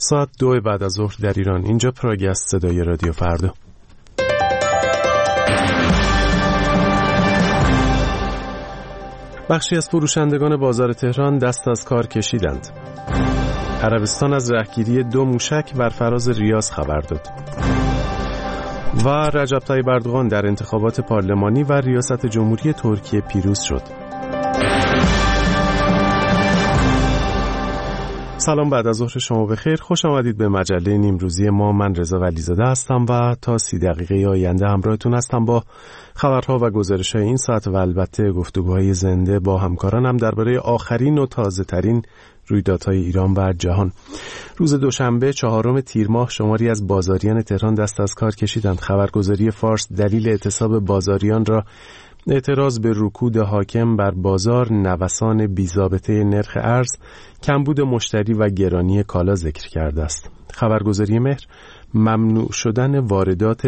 ساعت 2 بعد از ظهر در ایران. اینجا پراگ است، صدای رادیو فردا. بخشی از فروشندگان بازار تهران دست از کار کشیدند. عربستان از رهگیری 2 موشک بر فراز ریاض خبر داد. و رجب طیب اردوغان در انتخابات پارلمانی و ریاست جمهوری ترکیه پیروز شد. سلام، بعد از ظهر شما بخیر. خوش آمدید به مجله نیمروزی ما. من رضا ولیزاده هستم و تا 30 دقیقه آینده همراهتون هستم با خبرها و گزارش‌های این ساعت و البته گفتگوهای زنده با همکارانم درباره آخرین و تازه‌ترین رویدادهای ایران و جهان. روز دوشنبه 4 تیر ماه شماری از بازاریان تهران دست از کار کشیدند. خبرگزاری فارس دلیل اعتصاب بازاریان را اعتراض به رکود حاکم بر بازار، نوسان بی‌ضابطه نرخ ارز، کمبود مشتری و گرانی کالا ذکر کرده است. خبرگزاری مهر ممنوع شدن واردات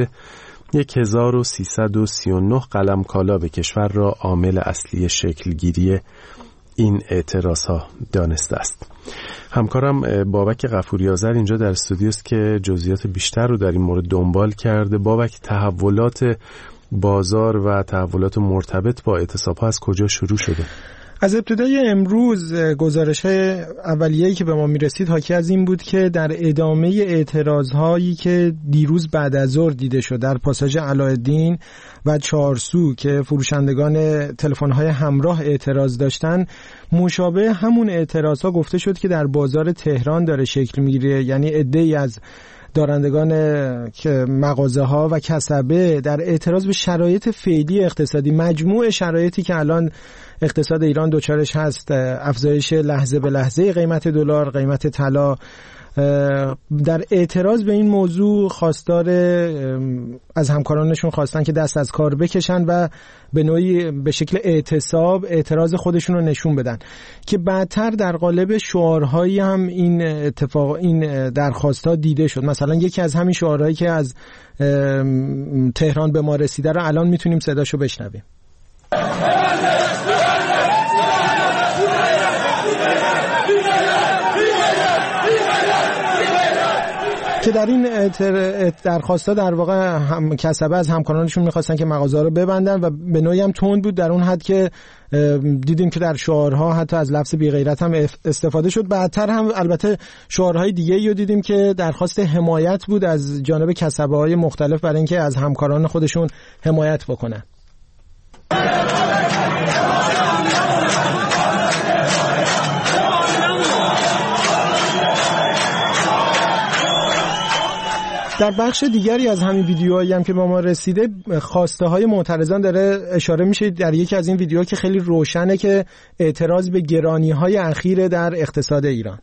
1339 قلم کالا به کشور را عامل اصلی شکلگیری این اعتراضها دانسته است. همکارم بابک غفوری آذر اینجا در استودیو است که جزئیات بیشتر رو در این مورد دنبال کرده. بابک، تحولات بازار و تحولات مرتبط با اعتصاب‌ها از کجا شروع شده؟ از ابتدای امروز گزارش‌های اولیه‌ای که به ما می‌رسید حاکی از این بود که در ادامه اعتراض‌هایی که دیروز بعد از ظهر دیده شد در پاساژ علاءالدین و چهارسو که فروشندگان تلفن‌های همراه اعتراض داشتن، مشابه همون اعتراض‌ها گفته شد که در بازار تهران داره شکل می‌گیره. یعنی عده‌ای از دارندگان که مغازه ها و کسبه در اعتراض به شرایط فعلی اقتصادی، مجموع شرایطی که الان اقتصاد ایران دوچارش هست، افزایش لحظه به لحظه قیمت دلار، قیمت طلا، در اعتراض به این موضوع خواستار از همکارانشون خواستن که دست از کار بکشن و به نوعی به شکل اعتصاب اعتراض خودشون رو نشون بدن که بعدتر در قالب شعارهایی هم این درخواست‌ها دیده شد. مثلا یکی از همین شعارهایی که از تهران به ما رسیده رو الان میتونیم صداشو بشنویم. که در این درخواستا در واقع هم کسبه از همکارانشون می‌خواستن که مغازه‌ها رو ببندن و به نوعی هم تند بود در اون حد که دیدیم که در شعارها حتی از لفظ بی‌غیرت هم استفاده شد. بعدتر هم البته شعارهای دیگه‌ای رو دیدیم که درخواست حمایت بود از جانب کسبه‌های مختلف برای اینکه از همکاران خودشون حمایت بکنن. در بخش دیگری از همین ویدیوهایی هم که با ما رسیده، خواسته های معترضان داره اشاره میشه در یکی از این ویدیوها که خیلی روشنه که اعتراض به گرانی های اخیر در اقتصاد ایران.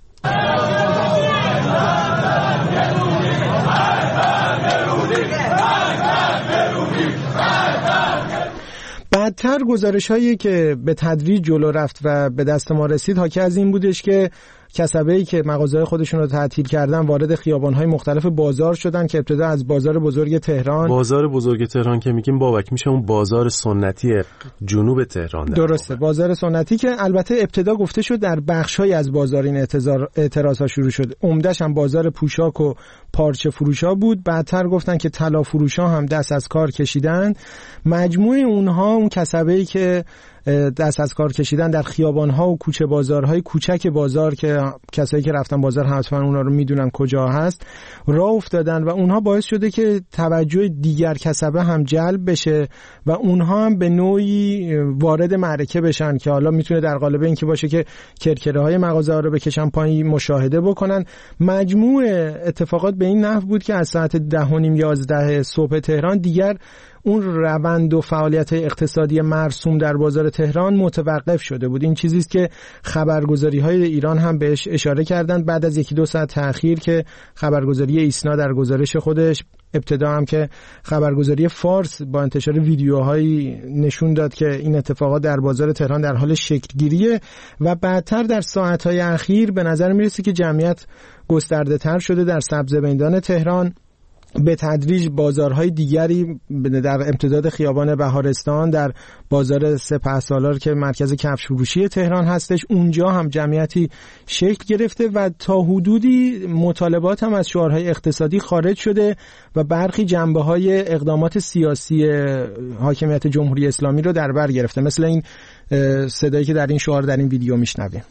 بعدتر گزارش هایی که به تدریج جلو رفت و به دست ما رسید حاکی از این بودش که کسبه‌ای که مغازه‌های خودشون رو تعطیل کردن وارد خیابان‌های مختلف بازار شدن که ابتدا از بازار بزرگ تهران. بازار بزرگ تهران که میگیم بابک میشه اون بازار سنتی جنوب تهران. درسته، بازار سنتی که البته ابتدا گفته شد در بخش‌های از بازار این اعتراض‌ها شروع شد. عمده‌ش هم بازار پوشاک و پارچه فروشا بود. بعدتر گفتن که طلا فروشا هم دست از کار کشیدن. مجموع اونها، اون کسبه‌ای که دست از کار کشیدن در خیابان‌ها و کوچه بازارهای کوچک بازار که کسایی که رفتن بازار حتما اونا رو میدونن کجا هست، راه افتادن و اونها باعث شده که توجه دیگر کسبه هم جلب بشه و اونها هم به نوعی وارد معرکه بشن که حالا میتونه در قالب این که باشه که کرکره‌های مغازه‌ها رو بکشن پایین، مشاهده بکنن. مجموع اتفاقات به این نحو بود که از ساعت 10:30-11 صبح تهران دیگر اون روند و فعالیت اقتصادی مرسوم در بازار تهران متوقف شده بود. این چیزیست که خبرگزاری‌های ایران هم بهش اشاره کردند بعد از 1-2 ساعت تأخیر که خبرگزاری ایسنا در گزارش خودش ابتدا هم که خبرگزاری فارس با انتشار ویدیوهایی نشون داد که این اتفاقات در بازار تهران در حال شکلگیریه و بعدتر در ساعت‌های اخیر به نظر میرسه که جمعیت گسترده تر شده در سبزه میدان تهران به تدریج بازارهای دیگری در امتداد خیابان بهارستان، در بازار سپهسالار که مرکز کفش فروشی تهران هستش، اونجا هم جمعیتی شکل گرفته و تا حدودی مطالبات هم از شعارهای اقتصادی خارج شده و برخی جنبه‌های اقدامات سیاسی حاکمیت جمهوری اسلامی رو در بر گرفته، مثل این صدایی که در این شعار در این ویدیو میشنویم.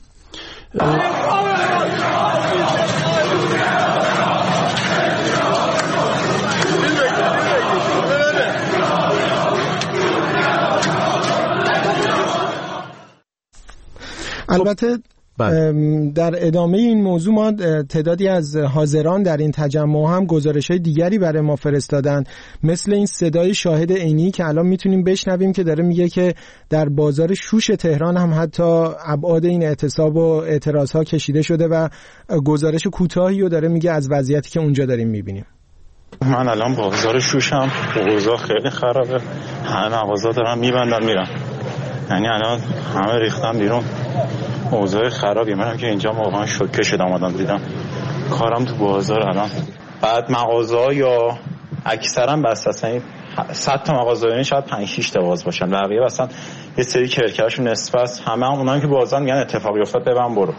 البته در ادامه این موضوع ما تعدادی از حاضران در این تجمع هم گزارش‌های دیگری برای ما فرستادن، مثل این صدای شاهد عینی که الان میتونیم بشنویم که داره میگه که در بازار شوش تهران هم حتی ابعاد این اعتصاب و اعتراض‌ها کشیده شده و گزارش کوتاهی رو داره میگه از وضعیتی که اونجا داریم میبینیم. من الان بازار شوشم، اوضاع خیلی خرابه، همه مغازه‌ها دارن میبندن میرن، یعنی الان همه ریختن بیرون، اوضاع خرابیه. منم که اینجا واقعا شوکه شدم آدم دیدم کارم تو بازار الان. بعد مغازه‌ها یا اکثرا بس اصلا 100 تا مغازه شاید 5-6 تا باز باشن، بقیه اصلا یه سری کرکرشون نصفه، همه اونایی که بازن میگن اتفاقی افتاد ببن برو.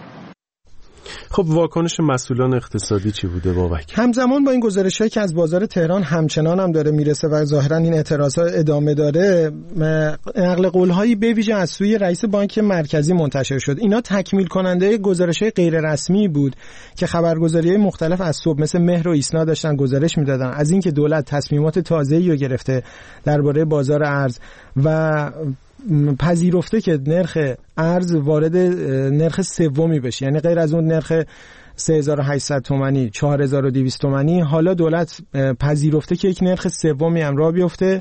خب واکنش مسئولان اقتصادی چی بوده بابک؟ همزمان با این گزارش‌هایی که از بازار تهران همچنان هم داره میرسه و ظاهرا این اعتراض‌ها ادامه داره، نقل قول‌هایی به ویژه از سوی رئیس بانک مرکزی منتشر شد. اینا تکمیل کننده گزارش‌های غیر رسمی بود که خبرگزاری‌های مختلف از صبح مثل مهر و ایسنا داشتن گزارش میدادن از اینکه دولت تصمیمات تازه‌ای رو گرفته درباره بازار ارز و پذیرفته که نرخ ارز وارد نرخ سومی بشه، یعنی غیر از اون نرخ 3800 تومانی 4200 تومانی، حالا دولت پذیرفته که یک نرخ سومی هم راه بیفته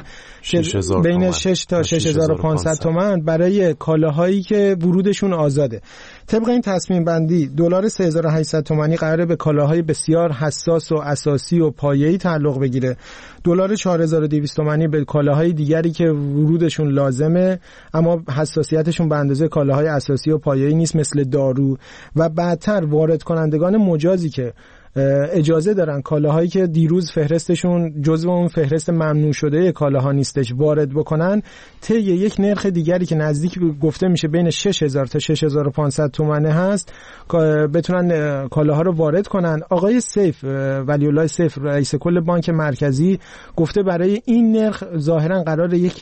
بین 6 تا 6500 تومان برای کالاهایی که ورودشون آزاده. طبق این تصمیم بندی دلار 3800 تومانی قراره به کالاهای بسیار حساس و اساسی و پایه‌ای تعلق بگیره. دلار 4200 تومانی به کالاهای دیگری که ورودشون لازمه اما حساسیتشون به اندازه کالاهای اساسی و پایه‌ای نیست، مثل دارو، و بعدتر وارد کنندگان مجازی که اجازه دارن کالاهایی که دیروز فهرستشون جزو اون فهرست ممنوع شده کالاها نیستش وارد بکنن، طی یک نرخ دیگری که نزدیک گفته میشه بین 6000 تا 6500 تومانه هست بتونن کالاها رو وارد کنن. آقای سیف ولی الله سیف رئیس کل بانک مرکزی گفته برای این نرخ ظاهرا قرار یک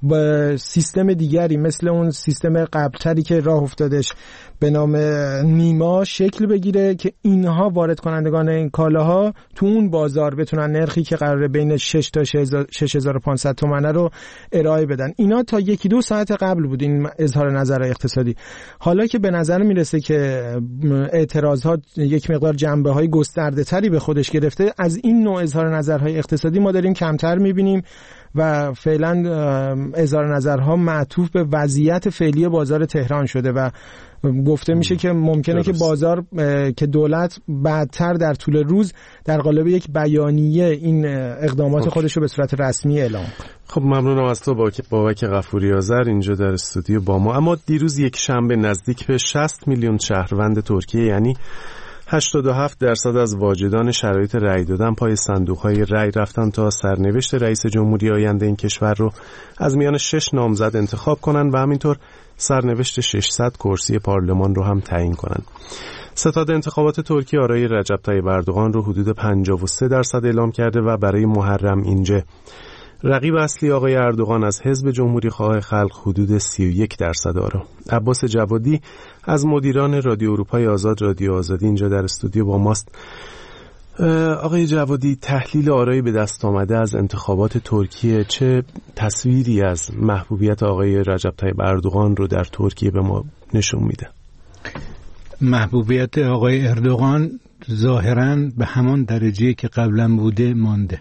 سیستم دیگری مثل اون سیستم قبلتری که راه افتادش به نام نیما شکل بگیره که اینها وارد کنندگان این کالاها تو اون بازار بتونن نرخی که قراره بین 6 تا 6500 تومانه رو ارائه بدن. اینا تا 1-2 ساعت قبل بود این اظهار نظرهای اقتصادی. حالا که به نظر میرسه که اعتراضات یک مقدار جنبه‌های گسترده‌تری به خودش گرفته، از این نوع اظهار نظرهای اقتصادی ما داریم کمتر می‌بینیم و فعلا اظهار نظرها معطوف به وضعیت فعلی بازار تهران شده و گفته میشه که ممکنه که بازار که دولت بعدتر در طول روز در قالب یک بیانیه این اقدامات خودش رو به صورت رسمی اعلام کنه. خب ممنونم از تو بابک غفوری آذر اینجا در استودیو با ما. اما دیروز یک شنبه نزدیک به 60 میلیون شهروند ترکیه، یعنی 87% از واجدان شرایط رأی دادن پای صندوق‌های رأی رفتن تا سرنوشت رئیس جمهوری آینده این کشور رو از میان 6 نامزد انتخاب کنن و همینطور سرنوشت 600 کرسی پارلمان رو هم تعیین کنن. ستاد انتخابات ترکیه آرای رجب طیب اردوغان رو حدود 53% اعلام کرده و برای محرم اینجه رقیب اصلی آقای اردوغان از حزب جمهوری خواه خلق حدود 31% آرا. عباس جوادی از مدیران رادیو اروپای آزاد رادیو آزادی اینجا در استودیو با ماست. آقای جوادی، تحلیل آرای به دست آمده از انتخابات ترکیه چه تصویری از محبوبیت آقای رجب طیب اردوغان رو در ترکیه به ما نشون میده؟ محبوبیت آقای اردوغان ظاهراً به همان درجه‌ای که قبلا بوده مانده.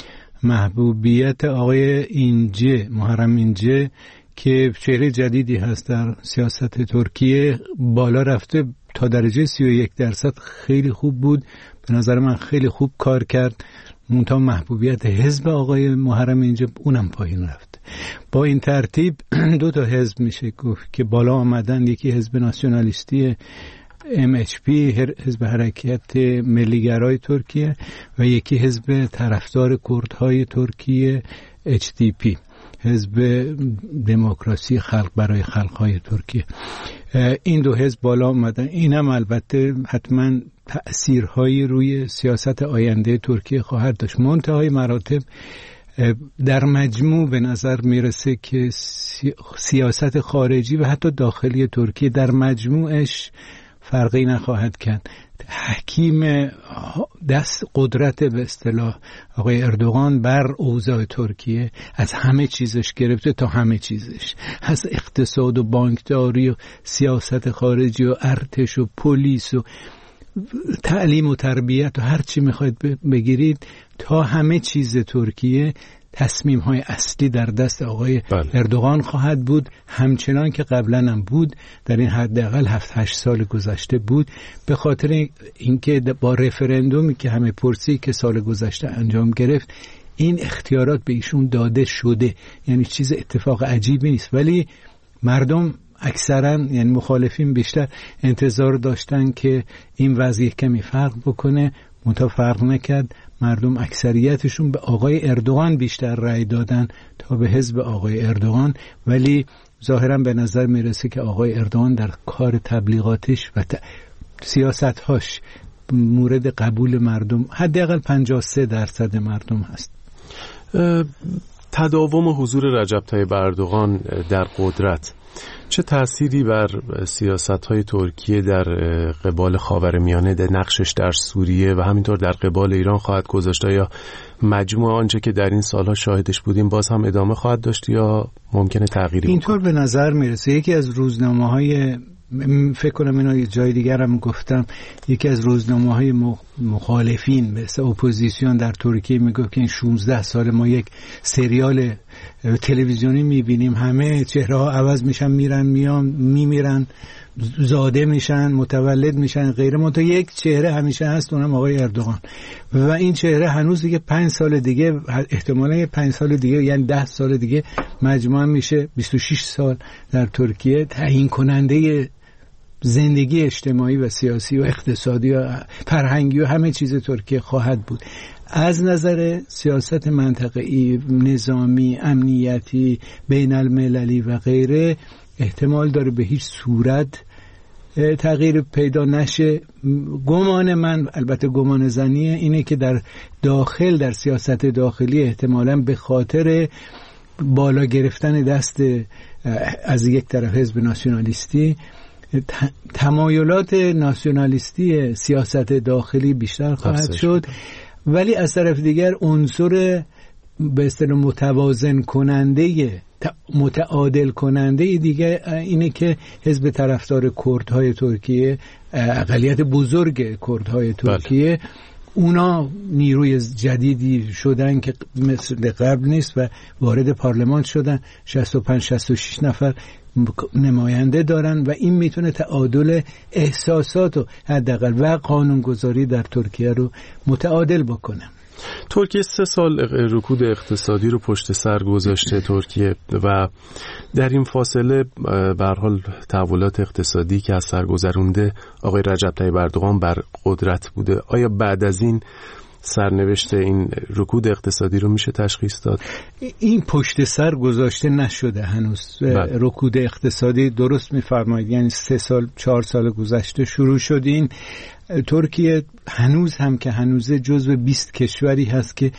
محبوبیت آقای اینجه، محرم اینجه، که چهره جدیدی هست در سیاست ترکیه، بالا رفته تا درجه 31%. خیلی خوب بود، به نظر من خیلی خوب کار کرد. منتها محبوبیت حزب آقای محرم اینجه اونم پایین رفت. با این ترتیب 2 تا حزب میشه گفت که بالا آمدن. یکی حزب ناسیونالیستی MHP حزب حرکت ملیگرای ترکیه و یکی حزب طرفدار کردهای ترکیه HDP، حزب دموکراسی خلق برای خلقهای ترکیه. این دو حزب بالا اومدن. این هم البته حتما تأثیرهایی روی سیاست آینده ترکیه خواهد داشت. منتهای مراتب در مجموع به نظر میرسه که سیاست خارجی و حتی داخلی ترکیه در مجموعش فرقی نخواهد کرد. حکیم دست قدرت به اصطلاح آقای اردوغان بر اوضاع ترکیه از همه چیزش گرفته تا همه چیزش، از اقتصاد و بانکداری و سیاست خارجی و ارتش و پلیس و تعلیم و تربیت و هر چی میخواید بگیرید تا همه چیز ترکیه تصمیم‌های اصلی در دست آقای اردوغان خواهد بود، همچنان که قبلا هم بود، در این حداقل 7-8 سال گذشته بود، به خاطر اینکه با رفرندومی که همه پرسی که سال گذشته انجام گرفت این اختیارات به ایشون داده شده. یعنی چیز اتفاق عجیبی نیست، ولی مردم اکثرا یعنی مخالفین بیشتر انتظار داشتن که این وضعیه کمی فرق بکنه، منتها فرق نکرد. مردم اکثریتشون به آقای اردوغان بیشتر رأی دادن تا به حزب آقای اردوغان، ولی ظاهرا به نظر میرسه که آقای اردوغان در کار تبلیغاتش و سیاستهاش مورد قبول مردم حداقل 53% مردم هست. تداوم حضور رجب طیب اردوغان در قدرت چه تأثیری بر سیاست‌های ترکیه در قبال خاورمیانه، در نقشش در سوریه و همینطور در قبال ایران خواهد گذاشت؟ یا مجموع آنچه که در این سالها شاهدش بودیم باز هم ادامه خواهد داشت یا ممکنه تغییری اینطور به نظر میرسه. یکی از روزنامه‌های، فکر کنم اینو یه جای دیگر هم گفتم، یکی از روزنامه‌های مخالفین مثل اپوزیسیون در ترکیه میگه که این 16 سال ما یک سریال تلویزیونی میبینیم، همه چهره‌ها عوض میشن، میرن میان، میمیرن، زاده میشن، متولد میشن، غیره، منتها یک چهره همیشه هست، اونم آقای اردوغان. و این چهره هنوز دیگه 5 سال دیگه، احتمالاً 5 سال دیگه، یعنی 10 سال دیگه مجموعاً میشه 26 سال در ترکیه تعیین کننده زندگی اجتماعی و سیاسی و اقتصادی و فرهنگی و همه چیز ترکیه خواهد بود. از نظر سیاست منطقه‌ای، نظامی، امنیتی، بین المللی و غیره احتمال داره به هیچ صورت تغییر پیدا نشه. گمان من، البته گمان زنیه، اینه که در داخل، در سیاست داخلی احتمالاً به خاطر بالا گرفتن دست از یک طرف حزب ناسیونالیستی، تمایلات ناسیونالیستی سیاست داخلی بیشتر خواهد شد، ولی از طرف دیگر عنصر به اصطلاح متوازن کننده، متعادل کننده دیگه اینه که حزب طرفدار کردهای ترکیه، اقلیت بزرگ کردهای ترکیه، اونا نیروی جدیدی شدن که مثل قبل نیست و وارد پارلمان شدن، 65-66 نفر نماینده دارن و این میتونه تعادل احساسات و حداقل و قانونگذاری در ترکیه رو متعادل بکنه. ترکیه 3 سال رکود اقتصادی رو پشت سر گذاشته ترکیه و در این فاصله به هر حال تحولات اقتصادی که از سر گذرونده آقای رجب طیب اردوغان بر قدرت بوده. آیا بعد از این سرنوشت این رکود اقتصادی رو میشه تشخیص داد؟ این پشت سر گذاشته نشده هنوز. رکود اقتصادی درست میفرمایید، یعنی 3-4 سال گذشته شروع شد. این ترکیه هنوز هم که هنوز جزو 20 کشوری هست که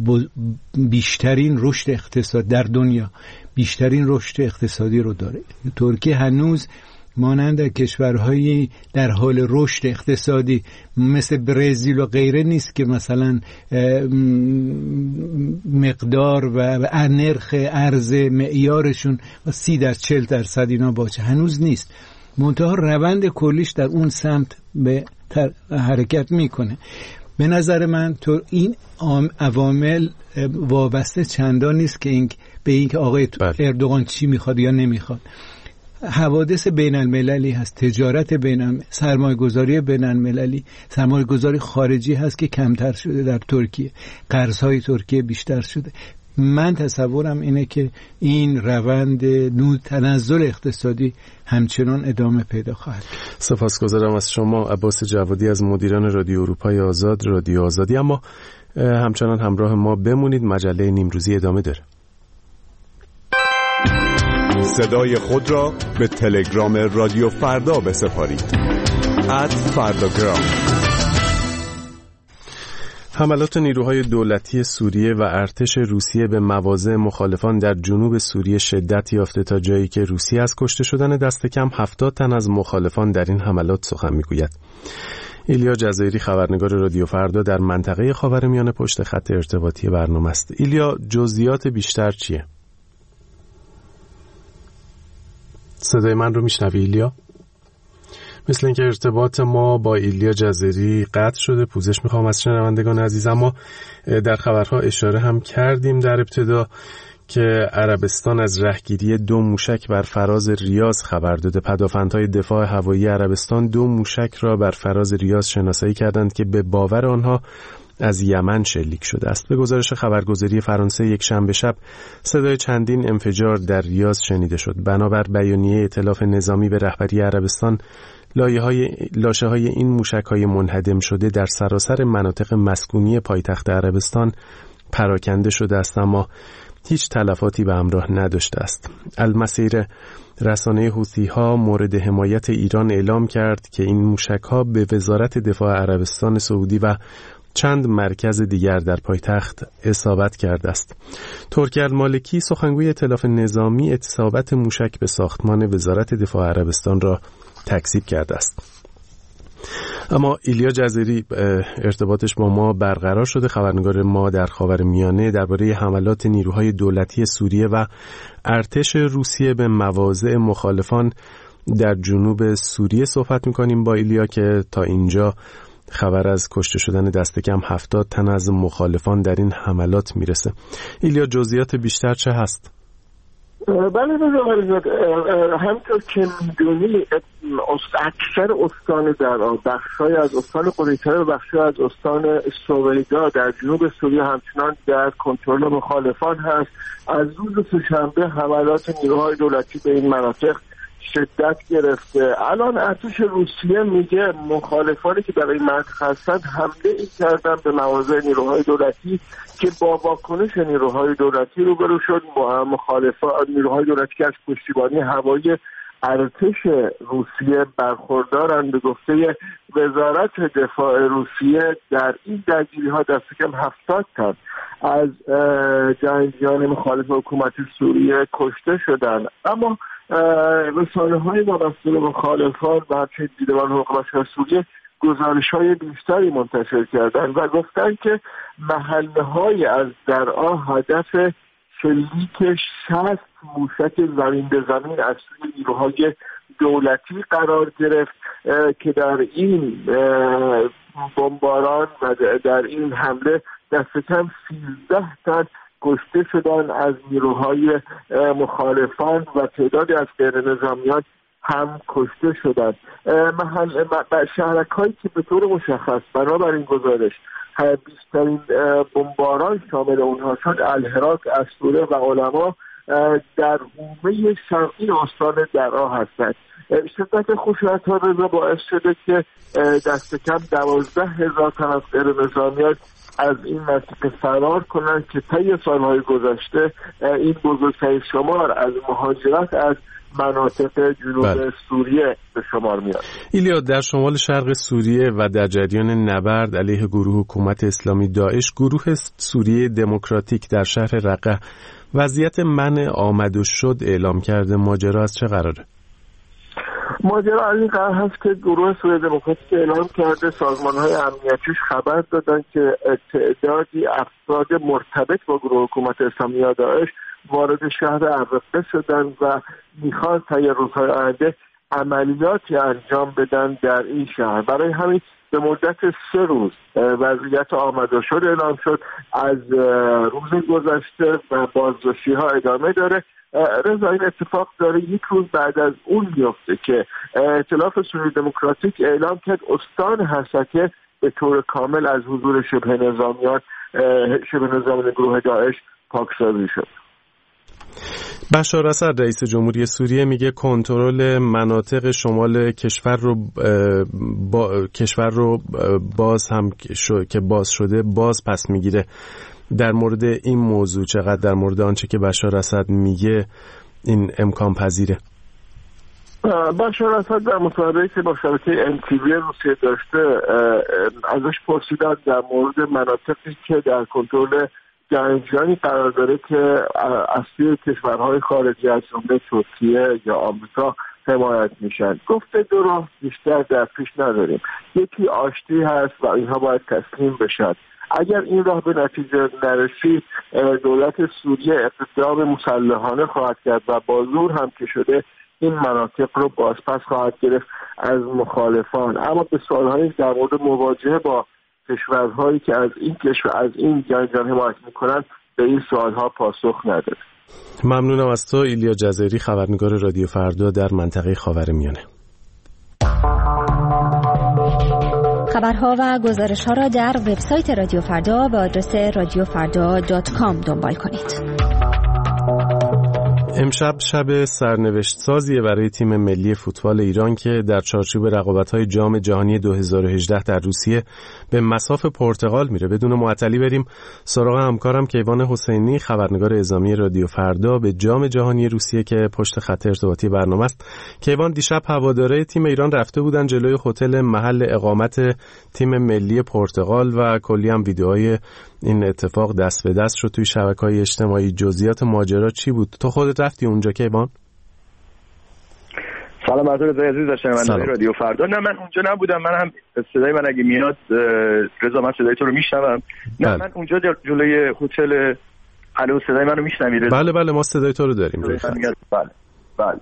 بیشترین رشد اقتصاد در دنیا، بیشترین رشد اقتصادی رو داره. ترکیه هنوز مانند کشورهایی در حال رشد اقتصادی مثل برزیل و غیره نیست که مثلا مقدار و نرخ ارز معیارشون 30-40% اینا باشه، هنوز نیست. منتها روند کلیش در اون سمت به حرکت میکنه. به نظر من تو این عوامل وابسته چندان نیست که به اینکه آقای اردوغان چی میخواد یا نمیخواد. حوادث بین المللی هست، تجارت سرمایه‌گذاری بین المللی، سرمایه‌گذاری خارجی هست که کمتر شده در ترکیه، قرض‌های ترکیه بیشتر شده. من تصورم اینه که این روند تنزل اقتصادی همچنان ادامه پیدا خواهد. سپاسگزارم از شما عباس جوادی از مدیران رادیو اروپای آزاد، رادیو آزادی. اما همچنان همراه ما بمونید، مجله نیمروزی ادامه داره. صدای خود را به تلگرام رادیو فردا بسپارید. @فرداگرام. حملات نیروهای دولتی سوریه و ارتش روسیه به مواضع مخالفان در جنوب سوریه شدت یافته تا جایی که روسیه از کشته شدن دست کم 70 تن از مخالفان در این حملات سخن میگوید. ایلیا جزایری خبرنگار رادیو فردا در منطقه خاورمیانه پشت خط ارتباطی برنامه است. ایلیا، جزئیات بیشتر چیه؟ صدای من رو میشنوی ایلیا؟ مثل اینکه ارتباط ما با ایلیا جزایری قطع شده. پوزش میخوام از شنوندگان عزیز. اما در خبرها اشاره هم کردیم در ابتدا که عربستان از رهگیری 2 موشک بر فراز ریاض خبر داده. پدافندهای دفاع هوایی عربستان 2 موشک را بر فراز ریاض شناسایی کردند که به باور آنها از یمن شلیک شده است. به گزارش خبرگزاری فرانسه یک شنبه شب صدای چندین انفجار در ریاض شنیده شد. بنابر بیانیه ائتلاف نظامی به رهبری عربستان، لاشه‌های این موشک‌های منهدم شده در سراسر مناطق مسکونی پایتخت عربستان پراکنده شده است، اما هیچ تلفاتی به همراه نداشته است. المسیر، رسانه حوثی‌ها مورد حمایت ایران، اعلام کرد که این موشک‌ها به وزارت دفاع عربستان سعودی و چند مرکز دیگر در پایتخت اصابت کرده است. ترکی المالکی، سخنگوی ائتلاف نظامی، اصابت موشک به ساختمان وزارت دفاع عربستان را تکذیب کرده است. اما ایلیا جزایری ارتباطش با ما برقرار شده، خبرنگار ما در خاورمیانه، درباره حملات نیروهای دولتی سوریه و ارتش روسیه به مواضع مخالفان در جنوب سوریه صحبت می‌کنیم با ایلیا که تا اینجا خبر از کشته شدن دست کم 70 تن از مخالفان در این حملات میرسه. ایلیا، جزئیات بیشتر چه هست؟ بله همطور که میدونی اکثر استان درعا، بخشای از استان قریطره و بخشای از استان سویدا در جنوب سوریه همچنان در کنترل مخالفان هست. از روز سه‌شنبه حملات نیروهای دولتی به این مناطق شدت گرفته. الان ارتش روسیه میگه مخالفانی که برای منطقه هستند حمله کردن به مواضع نیروهای دولتی که با واکنش نیروهای دولتی روبرو شد. نیروهای دولتی که از پشتیبانی هوایی ارتش روسیه برخوردارند. به گفته وزارت دفاع روسیه در این درگیری‌ها دست کم 70 تن از جنگیان مخالف حکومت سوریه کشته شدند. اما رسانه‌های وابسته به مخالفان و همچنین دیدبان حقوق بشر سوریه گزارش‌های بیشتری منتشر کردند و گفتند که محله‌های از درعا هدف شلیک 60 موشک زمین به زمین از سوی نیروهای دولتی قرار گرفت که در این بمباران و در این حمله دست کم 13 تن کشته شدن از نیروهای مخالفان و تعدادی از غیر نظامیان هم کشته شدند. شهرک‌هایی که به طور مشخص بنابراین گزارش بیشترین بمباران شامل اونها شد الهراک، اسطوره و علما در حومه شرقی استان درعا هستند. شدت خشونت‌ها رضا باعث شده که دست کم 12,000 تن از غیر نظامیان از این منطقه فرار کنند که طی سالهای گذشته این بزرگترین شمار از مهاجرت از مناطق جنوب سوریه به شمار میاد. ایلیا، در شمال شرق سوریه و در جریان نبرد علیه گروه حکومت اسلامی داعش، گروه سوریه دموکراتیک در شهر رقه وضعیت منع آمد و شد اعلام کرده. ماجرا از چه قراره؟ ماجرا از این قرار هست که گروه سوریه دموکراتیک اعلام کرده سازمان‌های امنیتیش خبر دادن که تعدادی افراد مرتبط با گروه حکومت اسلامی داعش وارد شهر رقه شدن و میخوان طی روزهای آینده عملیاتی انجام بدن در این شهر. برای همین به مدت 3 روز وضعیت آمد و شد اعلام شد. از روز گذشته و بازرسی‌ها ادامه داره. رضا این اتفاق داره 1 روز بعد از اون میفته که ائتلاف سوریه دموکراتیک اعلام کرد استان حسکه به طور کامل از حضور شبه نظامیان گروه داعش پاکسازی شد. بشار اسد رئیس جمهوری سوریه میگه کنترل مناطق شمال کشور رو باز هم که باز شده باز پس میگیره. در مورد این موضوع چقدر در مورد آنچه که بشار اسد میگه این امکان پذیره؟ بشار اسد در مصاحبه‌ای که با شبکه NTV روسیه داشته ازش پرسیدن در مورد مناطقی که در کنترل جنگجویانی قرار داره که اصلی کشورهای خارجی از جمله ترکیه یا آمریکا حمایت میشن. گفته دو راه بیشتر در پیش نداریم، یکی آشتی هست و اینها باید تسلیم بشن. اگر این راه به نتیجه نرسید دولت سوریه اقدام مسلحانه خواهد کرد و با زور هم که شده این مناطق رو بازپس خواهد گرفت از مخالفان. اما به سوالهایی در مورد مواجهه با کشورهایی که از این جنگجویان حمایت میکنن به این سوالها پاسخ نداره. ممنونم از تو ایلیا جزایری، خبرنگار رادیو فردا در منطقه خاورمیانه. خبرها و گزارش‌ها را در وبسایت رادیو فردا به آدرس radiofarda.com دنبال کنید. امشب شب سرنوشت سازیه برای تیم ملی فوتبال ایران که در چارچوب رقابت‌های جام جهانی 2018 در روسیه به مصاف پرتغال میره. بدون معطلی بریم سراغ همکارم کیوان حسینی، خبرنگار اعزامی رادیو فردا به جام جهانی روسیه که پشت خط ارتباطی برنامه است. کیوان، دیشب هواداره تیم ایران رفته بودن جلوی هتل محل اقامت تیم ملی پرتغال و کلی هم ویدیوهای این اتفاق دست به دست شد توی شبکه‌های اجتماعی. جزئیات ماجرا چی بود؟ تو خودت رفتی اونجا کیوان؟ سلام بر تو رضا عزیز، شنونده رادیو فردا. نه من اونجا نبودم، من هم صدای من اگه میاد رضا من صدای تو رو میشنوم. نه من اونجا جلوی هتل. الو صدای منو میشنوی رضا؟ بله ما صدای تو رو داریم. بله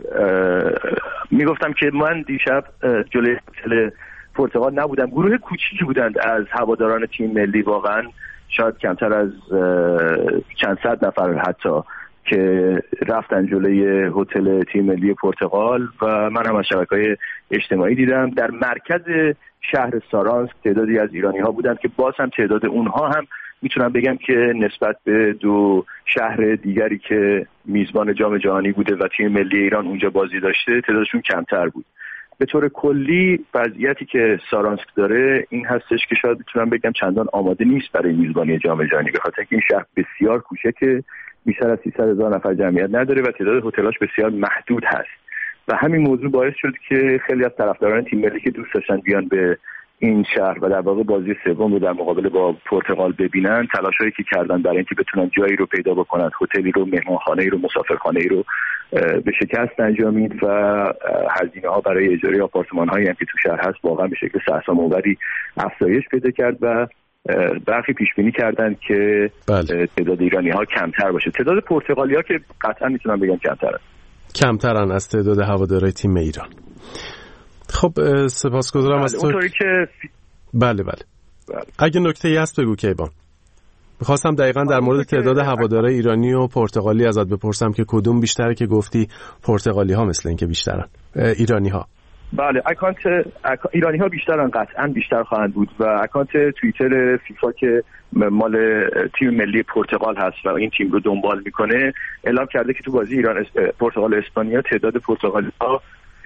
میگفتم که من دیشب جلوی هتل پرتغال نبودم. گروه کوچیکی بودند از هواداران تیم ملی، واقعا شاید کمتر از چند صد نفر حتی، که رفتن جلوی هتل تیم ملی پرتغال و من هم از شبکه‌های اجتماعی دیدم. در مرکز شهر سارانسک تعدادی از ایرانی‌ها بودند که باز هم تعداد اونها هم میتونم بگم که نسبت به دو شهر دیگری که میزبان جام جهانی بوده و تیم ملی ایران اونجا بازی داشته تعدادشون کمتر بود. به طور کلی وضعیتی که سارانسک داره این هستش که شاید بتونم بگم چندان آماده نیست برای میزبانی جام جهانی، به خاطر اینکه این شهر بسیار کوچکه، بیشتر از 300,000 نفر جمعیت نداره و تعداد هتل‌هاش بسیار محدود هست و همین موضوع باعث شد که خیلی از طرفداران تیم ملی که دوست داشتن بیان به این شهر و در واقع بازی سوم رو در مقابل با پرتغال ببینن، تلاشایی که کردن برای اینکه بتونن جایی رو پیدا بکنن، هتلی رو، مهمانخانه‌ای رو، مسافرخانه‌ای رو به شکست انجامید و هزینه‌ها برای اجاره آپارتمان‌هایی هم که تو شهر هست واقعا به شکل سرسام‌آوری افزایش پیدا کرد و برخی پیش بینی کردن که تعداد ایرانی‌ها کمتر باشه. تعداد پرتغالی‌ها که قطعا میتونم بگم کمترن از تعداد هوادارهای تیم ایران. خب سپاسگزارم از تو. اونطوری که بله. اگه نکته‌ای هست بگو کیوان. می‌خواستم دقیقاً در مورد تعداد هوادارهای ایرانی و پرتغالی ازت بپرسم که کدوم بیشتره، که گفتی پرتغالی‌ها مثل اینکه بیشترن، ایرانی‌ها. بله، ایرانی‌ها بیشترن، قطعاً بیشتر خواهند بود و اکانت توییتر فیفا که مال تیم ملی پرتغال هست و این تیم رو دنبال میکنه اعلام کرده که تو بازی ایران پرتغال اسپانیا تعداد پرتغالی‌ها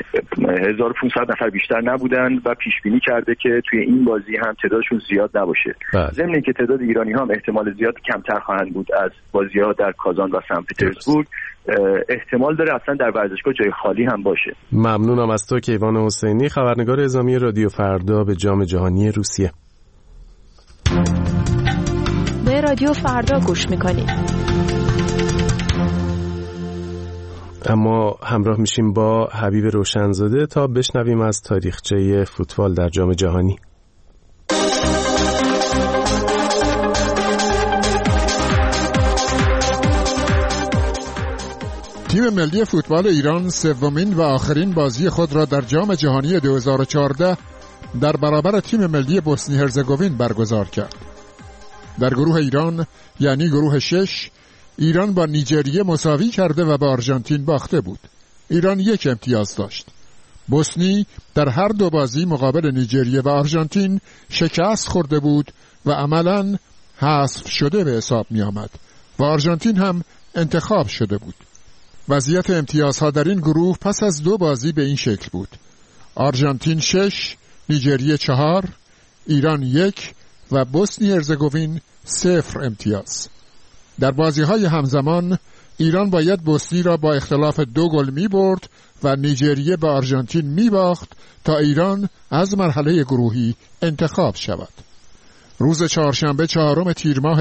1500 نفر بیشتر نبودن و پیش بینی کرده که توی این بازی هم تعدادشون زیاد نباشه. ضمن اینکه تعداد ایرانی ها هم احتمال زیاد کمتر خواهند بود از بازی‌ها در کازان و سن پترزبورگ، احتمال داره اصلا در ورزشگاه جای خالی هم باشه. ممنونم از تو کیوان حسینی، خبرنگار اعزامی رادیو فردا به جام جهانی روسیه. به رادیو فردا گوش میکنید. اما همراه میشیم با حبیب روشنزاده تا بشنویم از تاریخچه فوتبال در جام جهانی. تیم ملی فوتبال ایران سومین و آخرین بازی خود را در جام جهانی 2014 در برابر تیم ملی بوسنی هرزگوین برگزار کرد. در گروه ایران یعنی گروه 6 ایران با نیجریه مساوی کرده و با آرژانتین باخته بود. ایران 1 امتیاز داشت. بوسنی در هر دو بازی مقابل نیجریه و آرژانتین شکست خورده بود و عملاً حذف شده به حساب می آمد و و آرژانتین هم انتخاب شده بود. وضعیت امتیازها در این گروه پس از 2 بازی به این شکل بود: آرژانتین 6، نیجریه 4، ایران 1 و بوسنی هرزگوین 0 امتیاز. در بازی‌های همزمان ایران باید بوسنی را با اختلاف 2 گل می‌برد و نیجریه به آرژانتین می‌باخت تا ایران از مرحله گروهی انتخاب شود. روز چهارشنبه 4 تیر ماه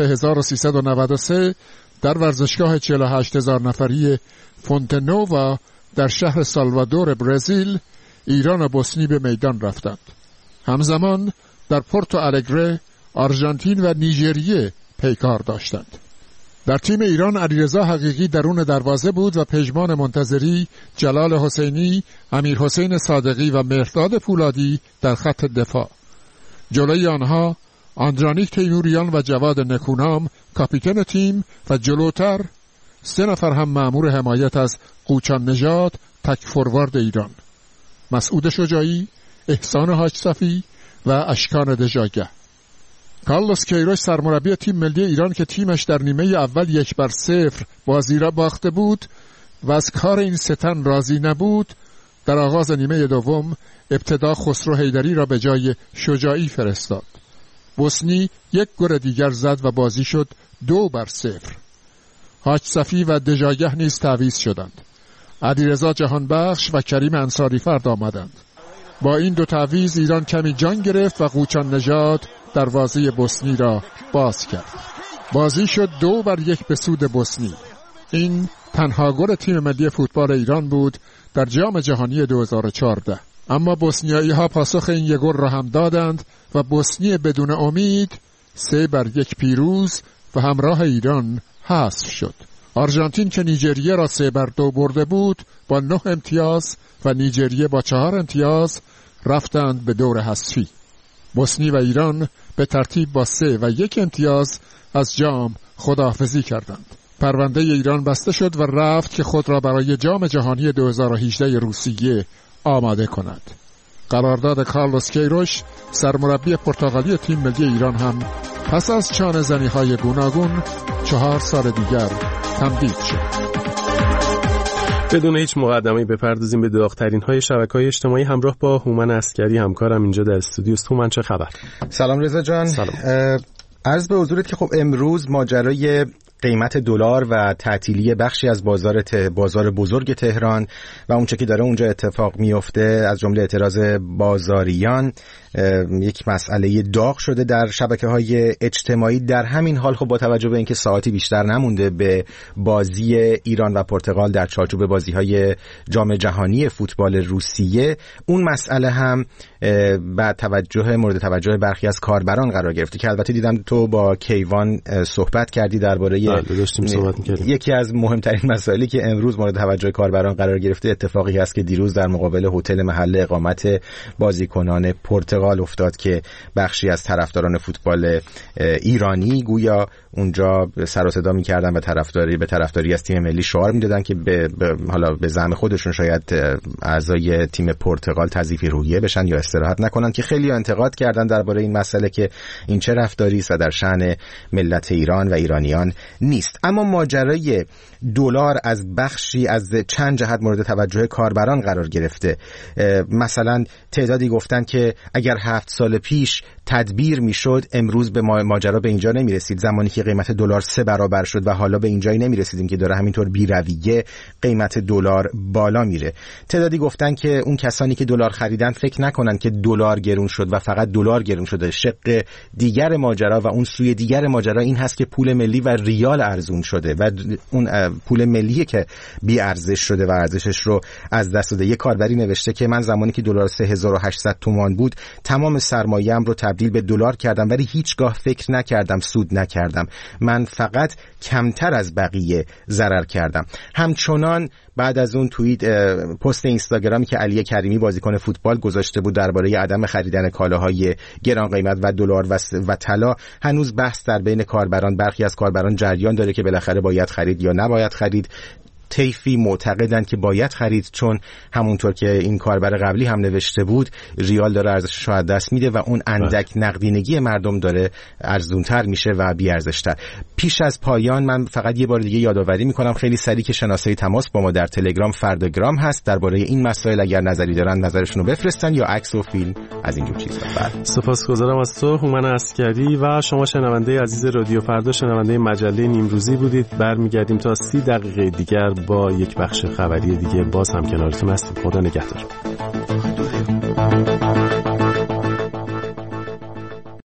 1393 در ورزشگاه 48,000 نفری فونتنووا در شهر سالوادور برزیل ایران و بوسنی به میدان رفتند. همزمان در پورتو الگره آرژانتین و نیجریه پیکار داشتند. در تیم ایران علیرضا حقیقی درون دروازه بود و پژمان منتظری، جلال حسینی، امیر حسین صادقی و مهرداد پولادی در خط دفاع. جلوی آنها آندرانیک تیموریان و جواد نکونام کاپیتان تیم و جلوتر 3 نفر هم مأمور حمایت از قوچان نژاد تک فوروارد ایران: مسعود شجاعی، احسان حاج صفی و اشکان دژاگه. کارلوس کیروش سرمربی تیم ملی ایران که تیمش در نیمه اول 1-0 بازی را باخته بود و از کار این 3 تن راضی نبود، در آغاز نیمه دوم ابتدا خسرو حیدری را به جای شجاعی فرستاد. بوسنی 1 گل دیگر زد و بازی شد 2-0. حاج صفی و دژاگه نیز تعویض شدند. علیرضا جهانبخش و کریم انصاری فرد آمدند. با این 2 تعویض ایران کمی جان گرفت و قوچان نژاد دروازه بوسنی را باز کرد. بازی شد 2-1 به سود بوسنی. این تنها گل تیم ملی فوتبال ایران بود در جام جهانی 2014. اما بوسنیایی ها پاسخ این 1 گل را هم دادند و بوسنی بدون امید 3-1 پیروز و همراه ایران حذف شد. آرژانتین که نیجریه را 3-2 برده بود با 9 امتیاز و نیجریه با 4 امتیاز رفتند به دور حذفی. بوسنی و ایران به ترتیب با 3 و 1 امتیاز از جام خداحافظی کردند. پرونده ایران بسته شد و رفت که خود را برای جام جهانی 2018 روسیه آماده کند. قرارداد کارلوس کیروش سرمربی پرتغالی تیم ملی ایران هم پس از چانه زنی‌های گوناگون 4 سال دیگر تمدید شد. بدون هیچ مقدمه‌ای بپردازیم به داغ‌ترین‌های شبکه‌های اجتماعی همراه با هومن عسکری همکارم اینجا در استودیو. هومن چه خبر؟ سلام رضا جان. سلام. عرض به حضورت که خب امروز ماجرای قیمت دلار و تعطیلی بخشی از بازار بزرگ تهران و اونچه که داره اونجا اتفاق میفته از جمله اعتراض بازاریان یک مسئله داغ شده در شبکه‌های اجتماعی. در همین حال خب با توجه به اینکه ساعتی بیشتر نمونده به بازی ایران و پرتغال در چارچوب بازی‌های جام جهانی فوتبال روسیه، اون مسئله هم مورد توجه برخی از کاربران قرار گرفته که البته دیدم تو با کیوان صحبت کردی درباره یکی از مهمترین مسائلی که امروز مورد توجه کاربران قرار گرفته اتفاقی است که دیروز در مقابل هتل محل اقامت بازیکنان پرتغال افتاد که بخشی از طرفداران فوتبال ایرانی گویا اونجا سر و صدا می‌کردن و طرفداری از تیم ملی شعار می‌دادن که حالا به زعم خودشون شاید اعضای تیم پرتغال تضعیف روحیه بشن یا استراحت نکنن، که خیلی انتقاد کردن درباره این مسئله که این چه رفتاری است و در شأن ملت ایران و ایرانیان نیست. اما ماجرای دلار از بخشی از چند جهت مورد توجه کاربران قرار گرفته. مثلا تعدادی گفتن که اگر 7 سال پیش تدبیر میشد امروز به ماجرا به اینجا نمیرسید، زمانی که قیمت دلار 3 برابر شد و حالا به اینجایی نمیرسیدیم که داره همینطور بی‌رویه قیمت دلار بالا میره. تعدادی گفتن که اون کسانی که دلار خریدن فکر نکنن که دلار گرون شد و فقط دلار گرون شده. شق دیگر ماجرا و اون سوی دیگر ماجرا این هست که پول ملی و ریال ارزون شده و اون پول ملی که بی ارزش شده و ارزشش رو از دست داده. یک کاربری نوشته که من زمانی که دلار 3800 تومان بود تمام سرمایه‌ام رو تبدیل به دلار کردم ولی هیچگاه فکر نکردم سود نکردم، من فقط کمتر از بقیه ضرر کردم. همچنان بعد از اون پست اینستاگرامی که علی کریمی بازیکن فوتبال گذاشته بود درباره عدم خریدن کالاهای گران قیمت و دلار و طلا، هنوز بحث در بین کاربران، برخی از کاربران جریان داره که بالاخره باید خرید یا نباید خرید. طیفی معتقدند که باید خرید، چون همونطور که این کاربر قبلی هم نوشته بود ریال داره ارزشش رو از دست میده و اون اندک نقدینگی مردم داره ارزونتر میشه و بی ارزشتر. پیش از پایان من فقط یه بار دیگه یادآوری میکنم خیلی سریع که شناسه تماس با ما در تلگرام فرداگرام هست. درباره این مسائل اگر نظری دارن نظرشون رو بفرستن یا عکس و فیلم از اینجور چیزا. سپاسگزارم از تو هومن عسکری و شما شنونده عزیز رادیو فردا، شنونده مجله نیمروزی بودید. برمیگردیم تا 30 دقیقه دیگر با یک بخش خبری دیگه. باز هم کنارتون هستیم. خدا نگهدار.